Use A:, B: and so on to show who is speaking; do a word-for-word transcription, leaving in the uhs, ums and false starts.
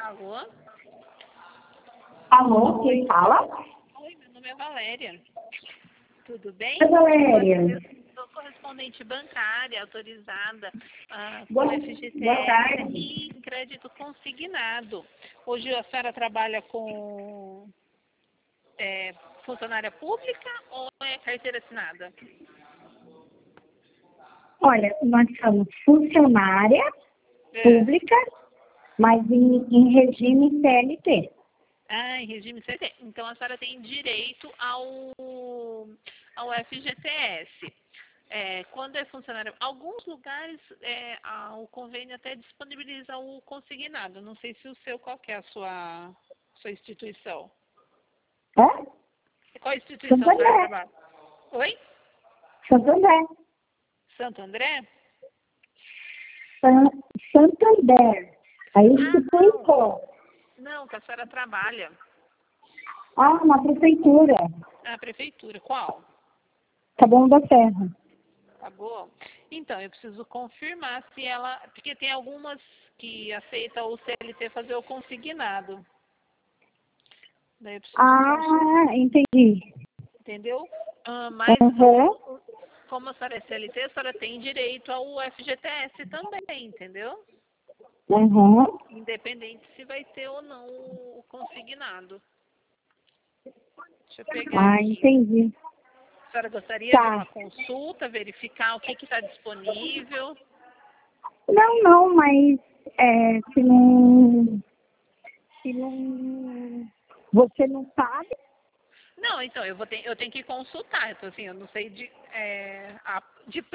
A: Alô?
B: Alô, quem fala?
A: Oi, meu nome é Valéria. Tudo bem?
B: Oi, Valéria.
A: Eu sou correspondente bancária autorizada ah, com
B: Boa,
A: F G T S
B: boa tarde.
A: e crédito consignado. Hoje a senhora trabalha com é, funcionária pública ou é carteira assinada?
B: Olha, nós somos funcionária
A: É.
B: pública, mas em, em regime C L T.
A: Ah, em regime C L T. Então a senhora tem direito ao, ao F G T S. É, quando é funcionário, alguns lugares é, a, o convênio até disponibiliza o consignado. Não sei se o seu, qual que é a sua, sua instituição?
B: É?
A: Qual instituição
B: Santo
A: você
B: André.
A: trabalha? Oi?
B: Santo André.
A: Santo André?
B: San- Santander. A
A: Ah,
B: instituição.
A: Não, que a senhora trabalha.
B: Ah, na prefeitura.
A: A prefeitura, qual?
B: Taboão da Serra.
A: Tá bom? Então, eu preciso confirmar se ela... Porque tem algumas que aceitam o C L T fazer o consignado. Daí eu preciso confirmar,
B: Ah, entendi.
A: entendeu? Ah, mas,
B: Uhum.
A: como a senhora é C L T, a senhora tem direito ao F G T S também, entendeu?
B: Uhum.
A: Independente se vai ter ou não o consignado. Deixa eu pegar
B: Ah,
A: aqui.
B: entendi.
A: A senhora gostaria de
B: Tá.
A: uma consulta, verificar o que está disponível?
B: Não, não, mas é, se não. Se não. Você não sabe?
A: Não, então, eu, vou ter, eu tenho que consultar. Então, assim, eu não sei de, é, a, de